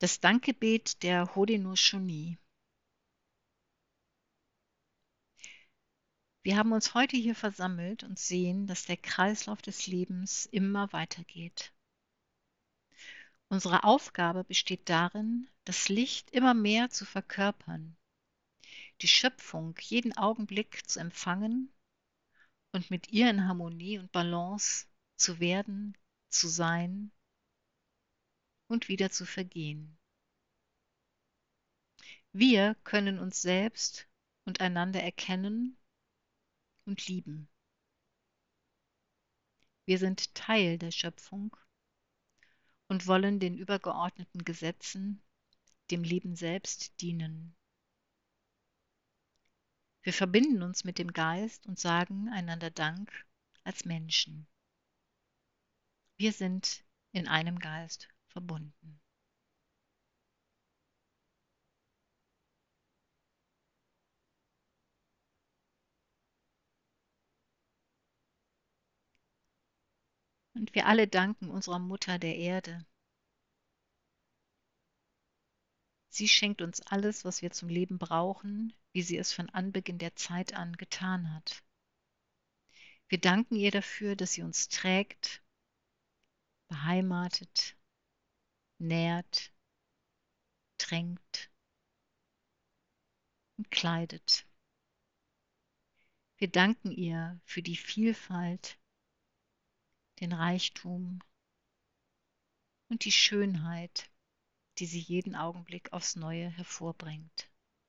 Das Dankgebet der Haudenosaunee. Wir haben uns heute hier versammelt und sehen, dass der Kreislauf des Lebens immer weitergeht. Unsere Aufgabe besteht darin, das Licht immer mehr zu verkörpern, die Schöpfung jeden Augenblick zu empfangen und mit ihr in Harmonie und Balance zu werden, zu sein und wieder zu vergehen. Wir können uns selbst und einander erkennen und lieben. Wir sind Teil der Schöpfung und wollen den übergeordneten Gesetzen, dem Leben selbst, dienen. Wir verbinden uns mit dem Geist und sagen einander Dank als Menschen. Wir sind in einem Geist verbunden. Und wir alle danken unserer Mutter der Erde. Sie schenkt uns alles, was wir zum Leben brauchen, wie sie es von Anbeginn der Zeit an getan hat. Wir danken ihr dafür, dass sie uns trägt, beheimatet, nährt, tränkt und kleidet. Wir danken ihr für die Vielfalt, den Reichtum und die Schönheit, die sie jeden Augenblick aufs Neue hervorbringt.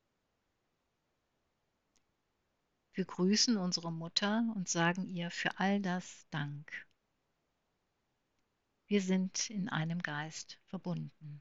Wir grüßen unsere Mutter und sagen ihr für all das Dank. Wir sind in einem Geist verbunden.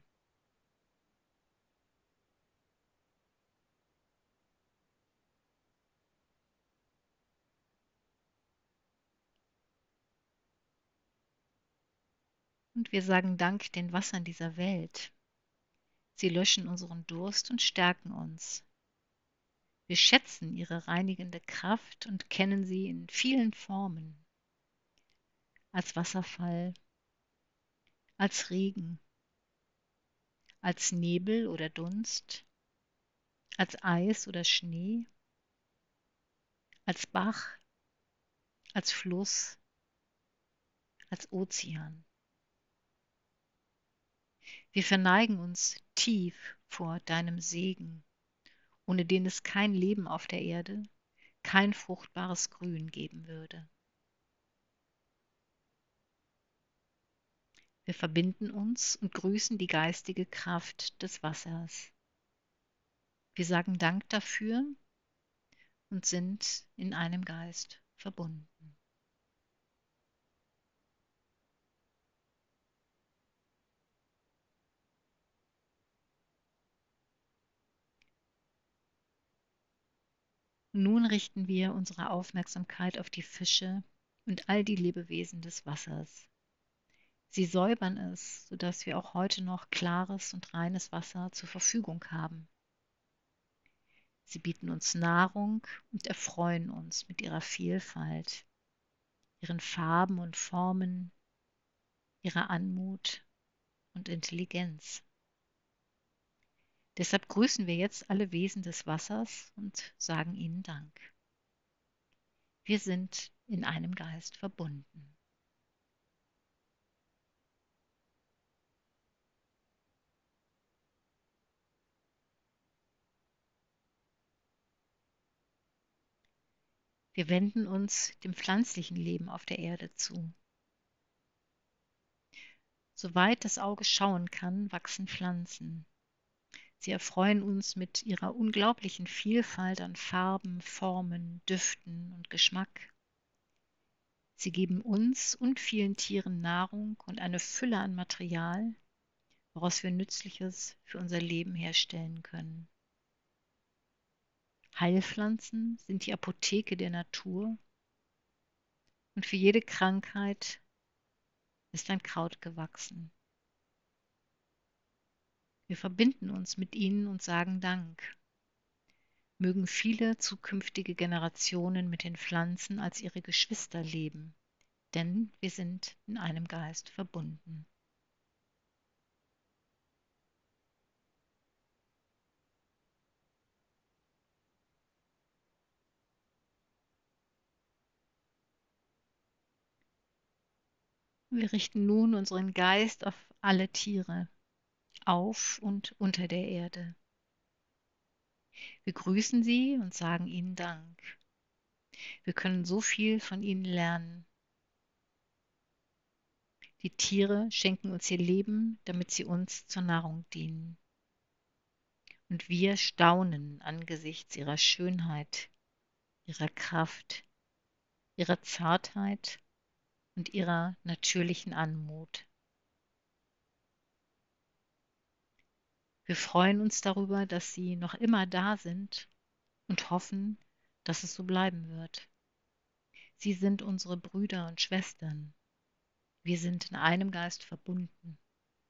Und wir sagen Dank den Wassern dieser Welt. Sie löschen unseren Durst und stärken uns. Wir schätzen ihre reinigende Kraft und kennen sie in vielen Formen. Als Wasserfall, als Regen, als Nebel oder Dunst, als Eis oder Schnee, als Bach, als Fluss, als Ozean. Wir verneigen uns tief vor deinem Segen, ohne den es kein Leben auf der Erde, kein fruchtbares Grün geben würde. Wir verbinden uns und grüßen die geistige Kraft des Wassers. Wir sagen Dank dafür und sind in einem Geist verbunden. Nun richten wir unsere Aufmerksamkeit auf die Fische und all die Lebewesen des Wassers. Sie säubern es, sodass wir auch heute noch klares und reines Wasser zur Verfügung haben. Sie bieten uns Nahrung und erfreuen uns mit ihrer Vielfalt, ihren Farben und Formen, ihrer Anmut und Intelligenz. Deshalb grüßen wir jetzt alle Wesen des Wassers und sagen ihnen Dank. Wir sind in einem Geist verbunden. Wir wenden uns dem pflanzlichen Leben auf der Erde zu. Soweit das Auge schauen kann, wachsen Pflanzen. Sie erfreuen uns mit ihrer unglaublichen Vielfalt an Farben, Formen, Düften und Geschmack. Sie geben uns und vielen Tieren Nahrung und eine Fülle an Material, woraus wir Nützliches für unser Leben herstellen können. Heilpflanzen sind die Apotheke der Natur und für jede Krankheit ist ein Kraut gewachsen. Wir verbinden uns mit ihnen und sagen Dank. Mögen viele zukünftige Generationen mit den Pflanzen als ihre Geschwister leben, denn wir sind in einem Geist verbunden. Wir richten nun unseren Geist auf alle Tiere, auf und unter der Erde. Wir grüßen sie und sagen ihnen Dank. Wir können so viel von ihnen lernen. Die Tiere schenken uns ihr Leben, damit sie uns zur Nahrung dienen. Und wir staunen angesichts ihrer Schönheit, ihrer Kraft, ihrer Zartheit und ihrer natürlichen Anmut. Wir freuen uns darüber, dass sie noch immer da sind und hoffen, dass es so bleiben wird. Sie sind unsere Brüder und Schwestern. Wir sind in einem Geist verbunden.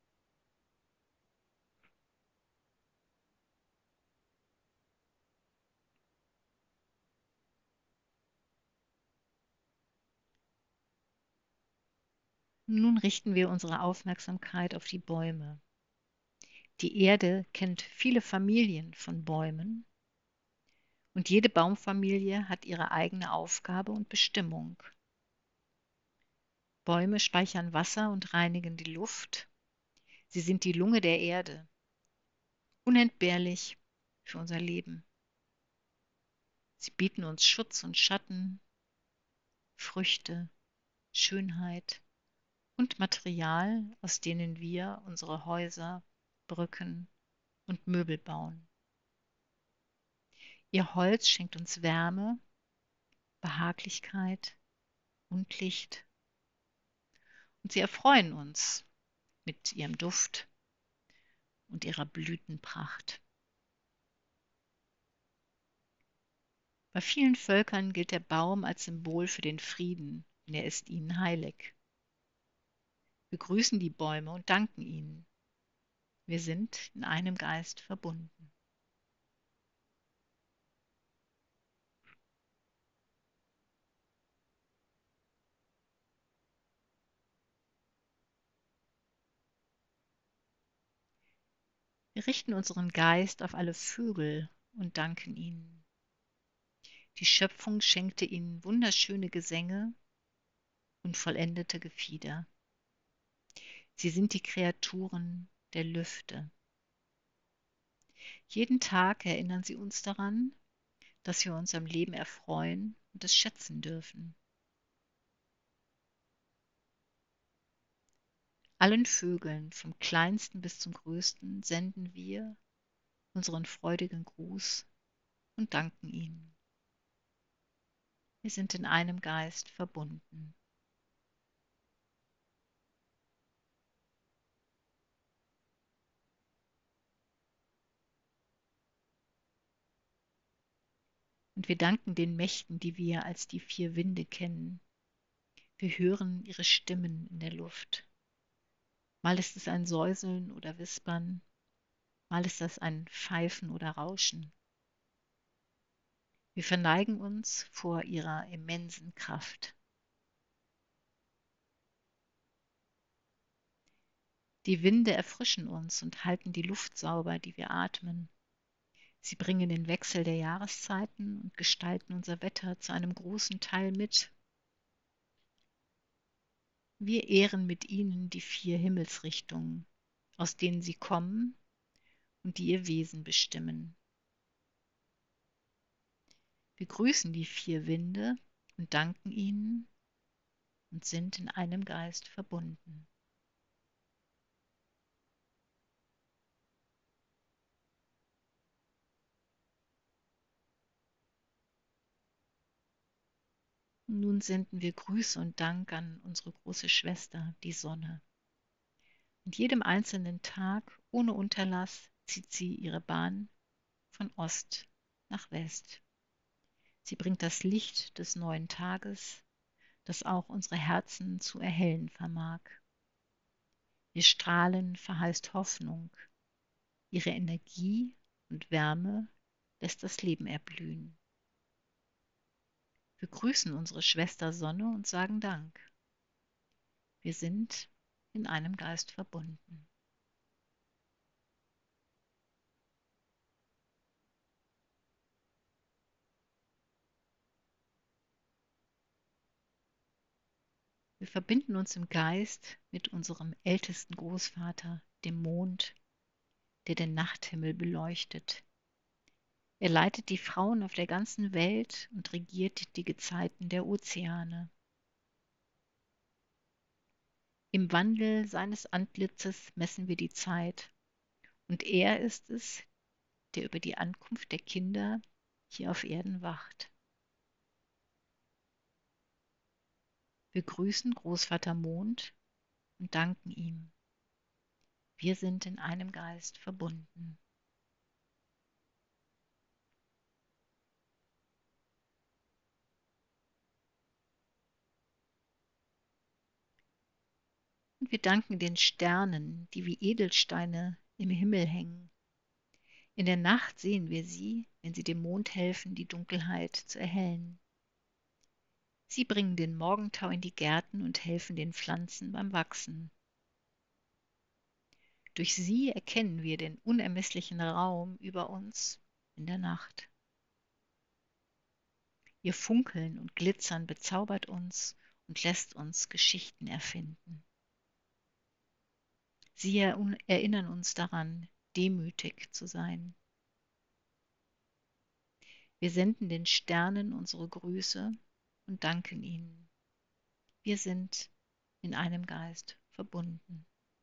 Nun richten wir unsere Aufmerksamkeit auf die Bäume. Die Erde kennt viele Familien von Bäumen und jede Baumfamilie hat ihre eigene Aufgabe und Bestimmung. Bäume speichern Wasser und reinigen die Luft. Sie sind die Lunge der Erde, unentbehrlich für unser Leben. Sie bieten uns Schutz und Schatten, Früchte, Schönheit und Material, aus denen wir unsere Häuser, Brücken und Möbel bauen. Ihr Holz schenkt uns Wärme, Behaglichkeit und Licht. Und sie erfreuen uns mit ihrem Duft und ihrer Blütenpracht. Bei vielen Völkern gilt der Baum als Symbol für den Frieden, und er ist ihnen heilig. Wir grüßen die Bäume und danken ihnen. Wir sind in einem Geist verbunden. Wir richten unseren Geist auf alle Vögel und danken ihnen. Die Schöpfung schenkte ihnen wunderschöne Gesänge und vollendete Gefieder. Sie sind die Kreaturen der Lüfte. Jeden Tag erinnern sie uns daran, dass wir uns am Leben erfreuen und es schätzen dürfen. Allen Vögeln, vom kleinsten bis zum größten, senden wir unseren freudigen Gruß und danken ihnen. Wir sind in einem Geist verbunden. Und wir danken den Mächten, die wir als die vier Winde kennen. Wir hören ihre Stimmen in der Luft. Mal ist es ein Säuseln oder Wispern, mal ist das ein Pfeifen oder Rauschen. Wir verneigen uns vor ihrer immensen Kraft. Die Winde erfrischen uns und halten die Luft sauber, die wir atmen. Sie bringen den Wechsel der Jahreszeiten und gestalten unser Wetter zu einem großen Teil mit. Wir ehren mit ihnen die vier Himmelsrichtungen, aus denen sie kommen und die ihr Wesen bestimmen. Wir grüßen die vier Winde und danken ihnen und sind in einem Geist verbunden. Nun senden wir Grüße und Dank an unsere große Schwester, die Sonne. Und jedem einzelnen Tag, ohne Unterlass, zieht sie ihre Bahn von Ost nach West. Sie bringt das Licht des neuen Tages, das auch unsere Herzen zu erhellen vermag. Ihr Strahlen verheißt Hoffnung, ihre Energie und Wärme lässt das Leben erblühen. Wir grüßen unsere Schwester Sonne und sagen Dank. Wir sind in einem Geist verbunden. Wir Wir verbinden uns im Geist mit unserem ältesten Großvater, dem Mond, der den Nachthimmel beleuchtet. Er leitet die Frauen auf der ganzen Welt und regiert die Gezeiten der Ozeane. Im Wandel seines Antlitzes messen wir die Zeit, und er ist es, der über die Ankunft der Kinder hier auf Erden wacht. Wir grüßen Großvater Mond und danken ihm. Wir sind in einem Geist verbunden. Und wir danken den Sternen, die wie Edelsteine im Himmel hängen. In der Nacht sehen wir sie, wenn sie dem Mond helfen, die Dunkelheit zu erhellen. Sie bringen den Morgentau in die Gärten und helfen den Pflanzen beim Wachsen. Durch sie erkennen wir den unermesslichen Raum über uns in der Nacht. Ihr Funkeln und Glitzern bezaubert uns und lässt uns Geschichten erfinden. Sie erinnern uns daran, demütig zu sein. Wir senden den Sternen unsere Grüße und danken ihnen. Wir sind in einem Geist verbunden.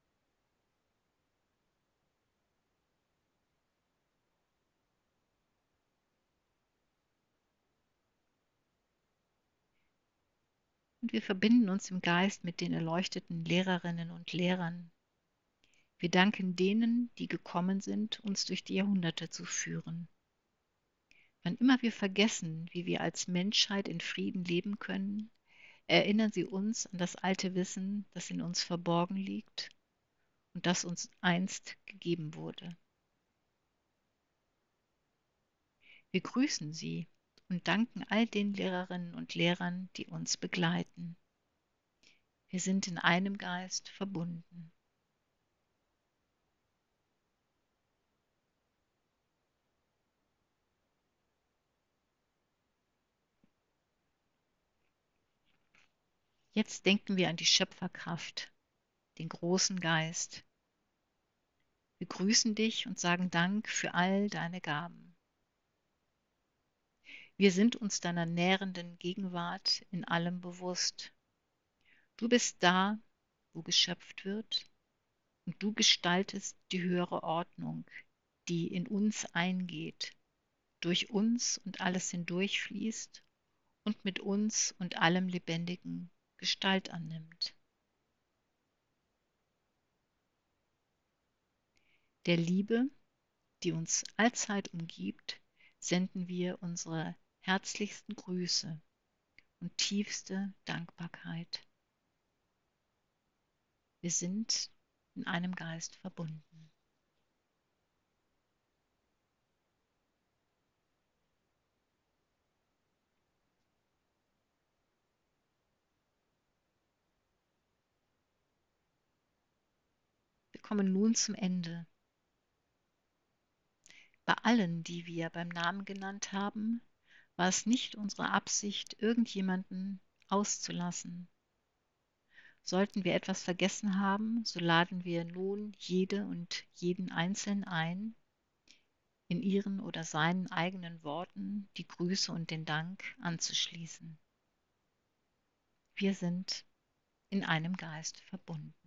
Und wir verbinden uns im Geist mit den erleuchteten Lehrerinnen und Lehrern. Wir danken denen, die gekommen sind, uns durch die Jahrhunderte zu führen. Wann immer wir vergessen, wie wir als Menschheit in Frieden leben können, erinnern sie uns an das alte Wissen, das in uns verborgen liegt und das uns einst gegeben wurde. Wir grüßen sie und danken all den Lehrerinnen und Lehrern, die uns begleiten. Wir sind in einem Geist verbunden. Jetzt denken wir an die Schöpferkraft, den großen Geist. Wir grüßen dich und sagen Dank für all deine Gaben. Wir sind uns deiner nährenden Gegenwart in allem bewusst. Du bist da, wo geschöpft wird, und du gestaltest die höhere Ordnung, die in uns eingeht, durch uns und alles hindurchfließt und mit uns und allem Lebendigen Gestalt annimmt. Der Liebe, die uns allzeit umgibt, senden wir unsere herzlichsten Grüße und tiefste Dankbarkeit. Wir sind in einem Geist verbunden. Wir kommen nun zum Ende. Bei allen, die wir beim Namen genannt haben, war es nicht unsere Absicht, irgendjemanden auszulassen. Sollten wir etwas vergessen haben, so laden wir nun jede und jeden Einzelnen ein, in ihren oder seinen eigenen Worten die Grüße und den Dank anzuschließen. Wir sind in einem Geist verbunden.